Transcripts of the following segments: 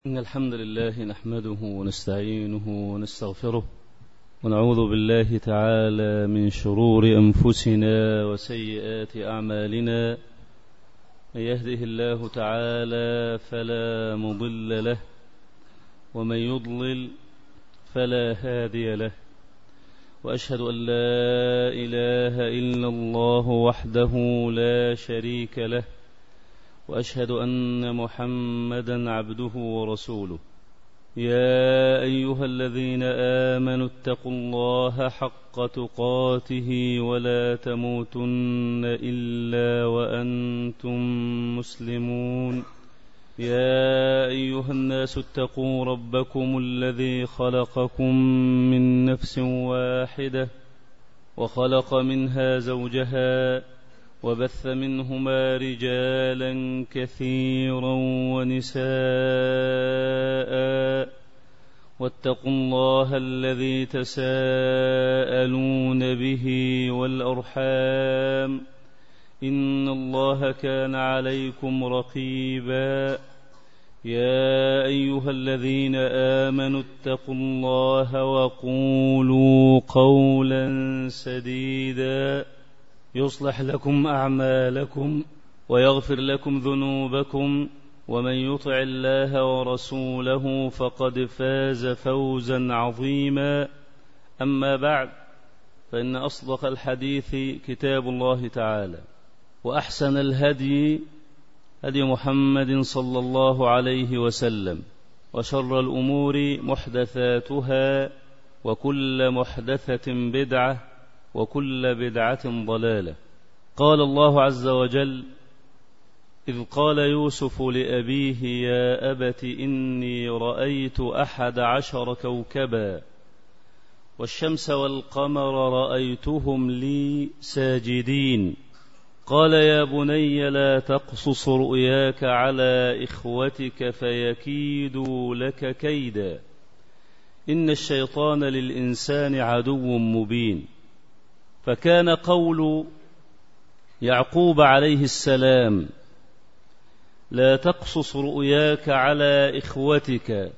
إن الحمد لله نحمده ونستعينه ونستغفره ونعوذ بالله تعالى من شرور أنفسنا وسيئات أعمالنا. من يهده الله تعالى فلا مضل له ومن يضلل فلا هادي له، وأشهد أن لا إله إلا الله وحده لا شريك له، وأشهد أن محمدا عبده ورسوله. يا أيها الذين آمنوا اتقوا الله حق تقاته ولا تموتن إلا وأنتم مسلمون. يا أيها الناس اتقوا ربكم الذي خلقكم من نفس واحدة وخلق منها زوجها وبث منهما رجالا كثيرا ونساء، واتقوا الله الذي تساءلون به والأرحام إن الله كان عليكم رقيبا. يا أيها الذين آمنوا اتقوا الله وقولوا قولا سديدا يصلح لكم أعمالكم ويغفر لكم ذنوبكم، ومن يطع الله ورسوله فقد فاز فوزا عظيما. أما بعد، فإن أصدق الحديث كتاب الله تعالى، وأحسن الهدي هدي محمد صلى الله عليه وسلم، وشر الأمور محدثاتها، وكل محدثة بدعة، وكل بدعة ضلالة. قال الله عز وجل: إذ قال يوسف لأبيه يا أبت إني رأيت 11 كوكبا والشمس والقمر رأيتهم لي ساجدين. قال يا بني لا تقصص رؤياك على إخوتك فيكيدوا لك كيدا إن الشيطان للإنسان عدو مبين. فكان قول يعقوب عليه السلام لا تقصص رؤياك على إخوتك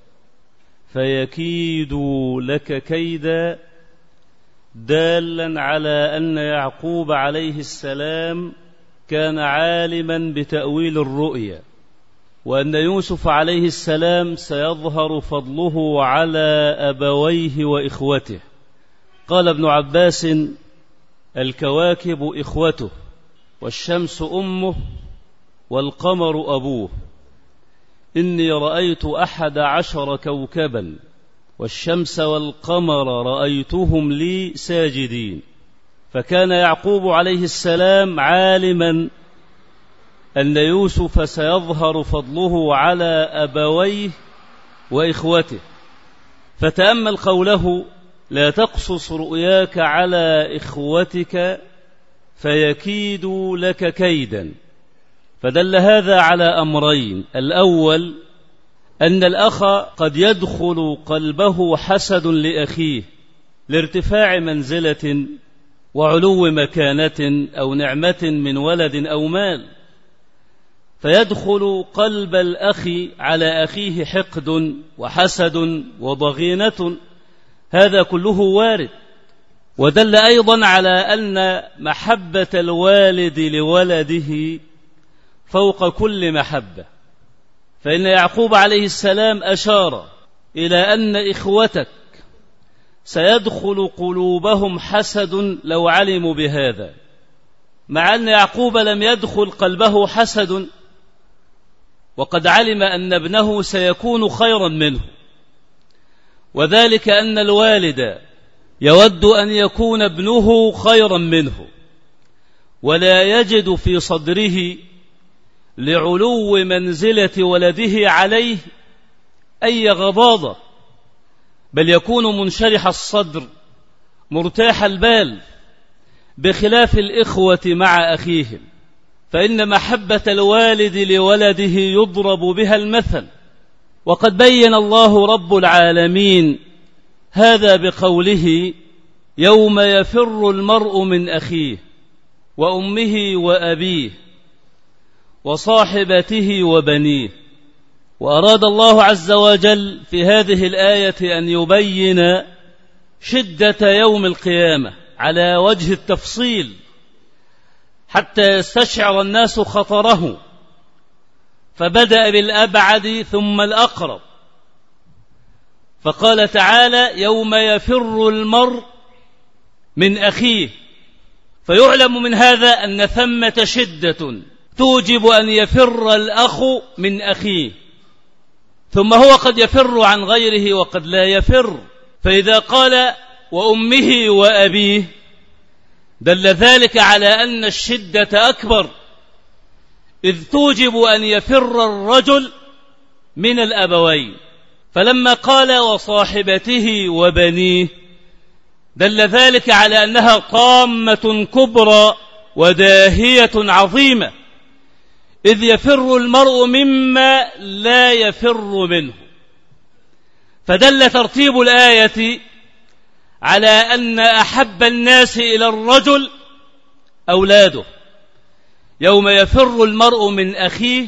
فيكيدوا لك كيدا دالا على أن يعقوب عليه السلام كان عالما بتأويل الرؤيا، وأن يوسف عليه السلام سيظهر فضله على أبويه وإخوته. قال ابن عباس: الكواكب إخوته، والشمس أمه، والقمر أبوه. إني رأيت 11 كوكبا والشمس والقمر رأيتهم لي ساجدين. فكان يعقوب عليه السلام عالما أن يوسف سيظهر فضله على أبويه وإخوته، فتأمل قوله لا تقصص رؤياك على إخوتك فيكيدوا لك كيدا. فدل هذا على أمرين: الأول أن الأخ قد يدخل قلبه حسد لأخيه لارتفاع منزلة وعلو مكانة أو نعمة من ولد أو مال، فيدخل قلب الأخ على أخيه حقد وحسد وضغينة. هذا كله وارد. ودل أيضا على أن محبة الوالد لولده فوق كل محبة، فإن يعقوب عليه السلام أشار إلى أن إخوتك سيدخل قلوبهم حسد لو علموا بهذا، مع أن يعقوب لم يدخل قلبه حسد، وقد علم أن ابنه سيكون خيرا منه، وذلك أن الوالد يود أن يكون ابنه خيرا منه، ولا يجد في صدره لعلو منزلة ولده عليه أي غضاضة، بل يكون منشرح الصدر مرتاح البال، بخلاف الإخوة مع أخيهم، فإن محبة الوالد لولده يضرب بها المثل. وقد بين الله رب العالمين هذا بقوله: يوم يفر المرء من أخيه وأمه وأبيه وصاحبته وبنيه وأراد الله عز وجل في هذه الآية أن يبين شدة يوم القيامة على وجه التفصيل حتى يستشعر الناس خطره، فبدأ بالأبعد ثم الأقرب، فقال تعالى: يوم يفر المرء من أخيه. فيعلم من هذا أن ثمة شدة توجب أن يفر الأخ من أخيه، ثم هو قد يفر عن غيره وقد لا يفر. فإذا قال وأمه وأبيه دل ذلك على أن الشدة أكبر، إذ توجب أن يفر الرجل من الأبوين. فلما قال وصاحبته وبنيه دل ذلك على أنها طامة كبرى وداهية عظيمة، إذ يفر المرء مما لا يفر منه. فدل ترتيب الآية على أن أحب الناس إلى الرجل أولاده، يوم يفر المرء من أخيه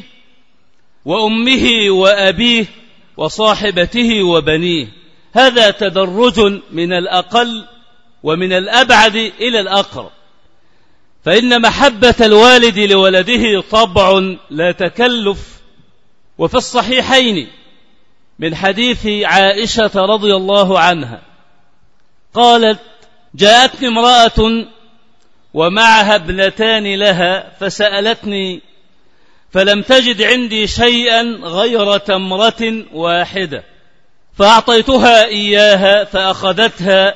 وأمه وأبيه وصاحبته وبنيه. هذا تدرج من الأقل ومن الأبعد إلى الأقرب، فإن محبة الوالد لولده طبع لا تكلف. وفي الصحيحين من حديث عائشة رضي الله عنها قالت: جاءتني امرأة ومعها ابنتان لها فسألتني فلم تجد عندي شيئا غير تمرة واحدة، فأعطيتها إياها فأخذتها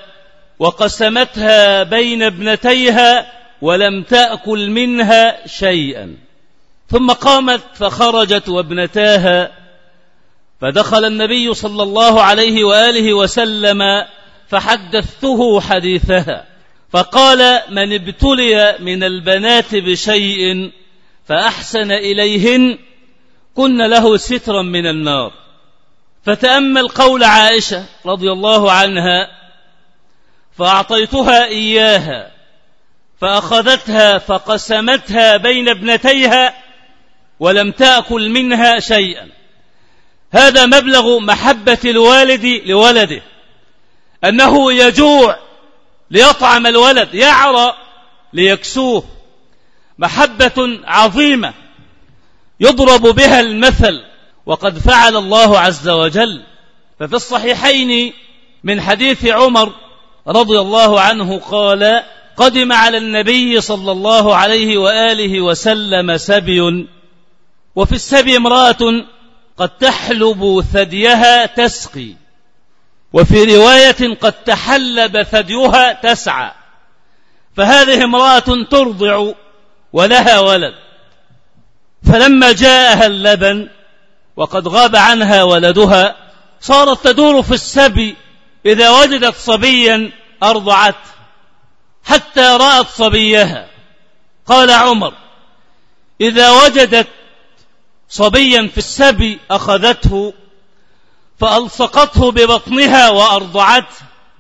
وقسمتها بين ابنتيها ولم تأكل منها شيئا، ثم قامت فخرجت وابنتاها، فدخل النبي صلى الله عليه وآله وسلم فحدثته حديثها، فقال: من ابتلي من البنات بشيء فأحسن إليهن كن له سترا من النار. فتأمل قول عائشة رضي الله عنها: فأعطيتها إياها فأخذتها فقسمتها بين ابنتيها ولم تأكل منها شيئا. هذا مبلغ محبة الوالد لولده، أنه يجوع ليطعم الولد، يعرى ليكسوه، محبة عظيمة يضرب بها المثل، وقد فعل الله عز وجل. ففي الصحيحين من حديث عمر رضي الله عنه قال: قدم على النبي صلى الله عليه وآله وسلم سبي، وفي السبي امرأة قد تحلب ثديها تسقي، وفي رواية قد تحلب ثديها تسعى، فهذه امرأة ترضع ولها ولد، فلما جاءها اللبن وقد غاب عنها ولدها صارت تدور في السبي، إذا وجدت صبيا أرضعته حتى رأت صبيها. قال عمر: إذا وجدت صبيا في السبي أخذته فألصقته ببطنها وأرضعته.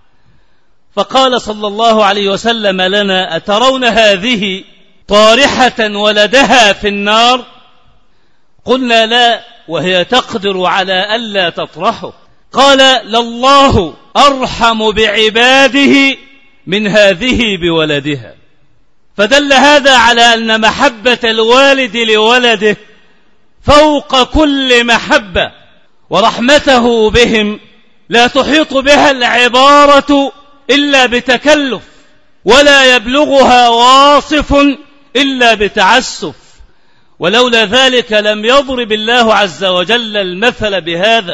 فقال صلى الله عليه وسلم لنا: أترون هذه طارحة ولدها في النار؟ قلنا: لا، وهي تقدر على ألا تطرحه. قال: لله أرحم بعباده من هذه بولدها. فدل هذا على أن محبة الوالد لولده فوق كل محبة، ورحمته بهم لا تحيط بها العبارة إلا بتكلف، ولا يبلغها واصف إلا بتعسف، ولولا ذلك لم يضرب الله عز وجل المثل بهذا.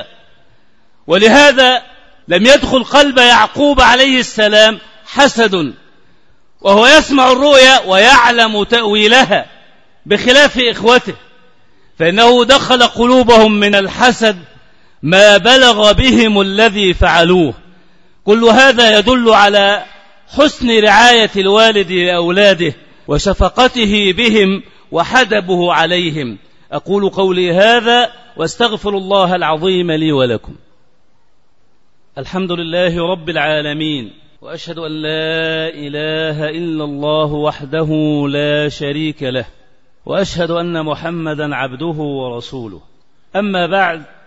ولهذا لم يدخل قلب يعقوب عليه السلام حسد، وهو يسمع الرؤيا ويعلم تأويلها بخلاف إخوته، فإنه دخل قلوبهم من الحسد ما بلغ بهم الذي فعلوه. كل هذا يدل على حسن رعاية الوالد لأولاده وشفقته بهم وحدبه عليهم. أقول قولي هذا واستغفر الله العظيم لي ولكم. الحمد لله رب العالمين، وأشهد أن لا إله إلا الله وحده لا شريك له، وأشهد أن محمدا عبده ورسوله. أما بعد،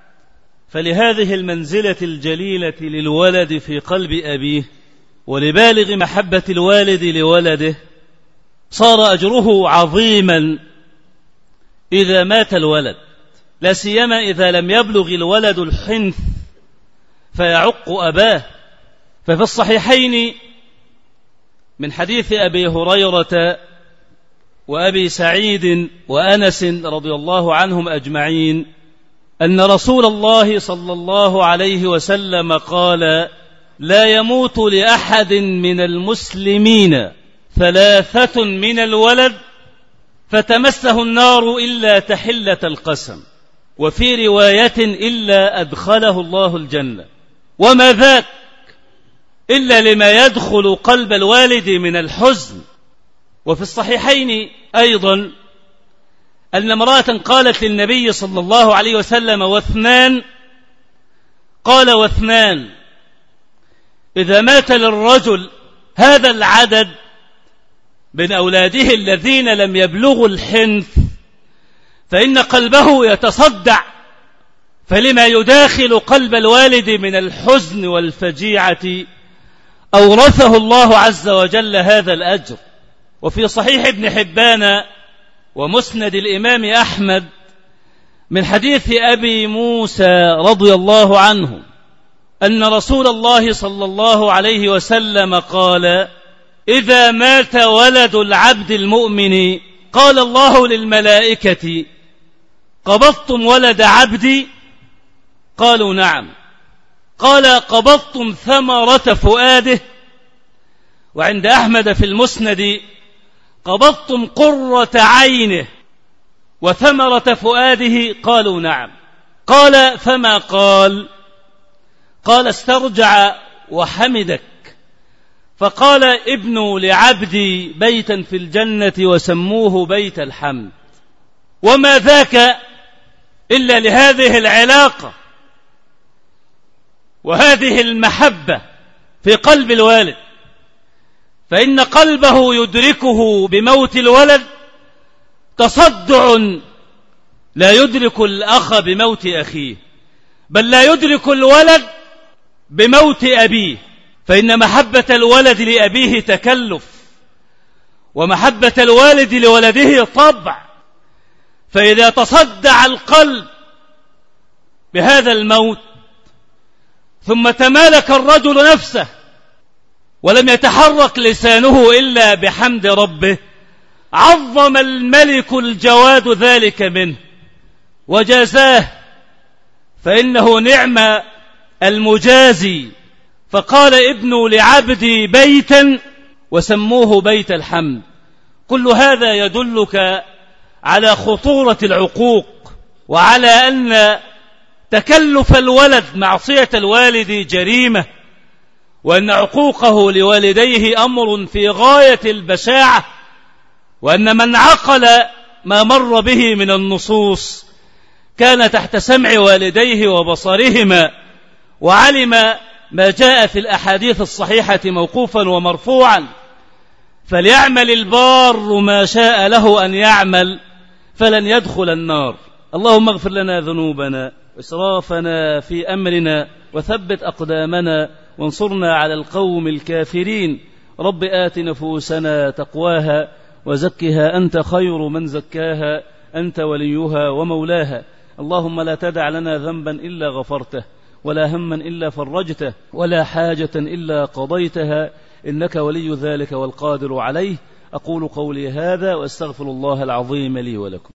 فلهذه المنزلة الجليلة للولد في قلب أبيه ولبالغ محبة الوالد لولده صار أجره عظيما إذا مات الولد، لا سيما إذا لم يبلغ الولد الحنث فيعق أباه. ففي الصحيحين من حديث أبي هريرة وأبي سعيد وأنس رضي الله عنهم أجمعين أن رسول الله صلى الله عليه وسلم قال: لا يموت لأحد من المسلمين 3 من الولد فتمسه النار إلا تحلة القسم، وفي رواية إلا أدخله الله الجنة. وما ذاك إلا لما يدخل قلب الوالد من الحزن. وفي الصحيحين أيضا أن امرأة قالت للنبي صلى الله عليه وسلم: و2؟ قال: و2 إذا مات للرجل هذا العدد من أولاده الذين لم يبلغوا الحنث فإن قلبه يتصدع، فلما يداخل قلب الوالد من الحزن والفجيعة أورثه الله عز وجل هذا الأجر. وفي صحيح ابن حبان ومسند الإمام أحمد من حديث أبي موسى رضي الله عنه أن رسول الله صلى الله عليه وسلم قال: إذا مات ولد العبد المؤمن قال الله للملائكة: قبضتم ولد عبدي؟ قالوا: نعم. قال: قبضتم ثمرة فؤاده؟ وعند أحمد في المسند: قبضتم قرة عينه وثمرة فؤاده؟ قالوا: نعم. قال: فما قال؟ قال: استرجع وحمدك، فقال: ابنوا لعبدي بيتا في الجنة وسموه بيت الحمد. وما ذاك إلا لهذه العلاقة وهذه المحبة في قلب الوالد، فإن قلبه يدركه بموت الولد تصدع لا يدرك الأخ بموت أخيه، بل لا يدرك الولد بموت أبيه، فإن محبة الولد لأبيه تكلف، ومحبة الوالد لولده طبع. فإذا تصدع القلب بهذا الموت ثم تمالك الرجل نفسه ولم يتحرك لسانه إلا بحمد ربه، عظم الملك الجواد ذلك منه وجازاه، فإنه نعم المجازي. فقال: ابنوا لعبدي بيتا وسموه بيت الحمد. كل هذا يدلك على خطورة العقوق، وعلى أن تكلف الولد معصية الوالد جريمة، وأن عقوقه لوالديه أمر في غاية البشاعة، وأن من عقل ما مر به من النصوص كان تحت سمع والديه وبصرهما، وعلم ما جاء في الأحاديث الصحيحة موقوفا ومرفوعا. فليعمل البار ما شاء له أن يعمل فلن يدخل النار. اللهم اغفر لنا ذنوبنا وإسرافنا في أمرنا وثبت أقدامنا وانصرنا على القوم الكافرين. رب آت نفوسنا تقواها وزكها أنت خير من زكاها، أنت وليها ومولاها. اللهم لا تدع لنا ذنبا إلا غفرته، ولا هما إلا فرجته، ولا حاجة إلا قضيتها، إنك ولي ذلك والقادر عليه. أقول قولي هذا وأستغفر الله العظيم لي ولكم.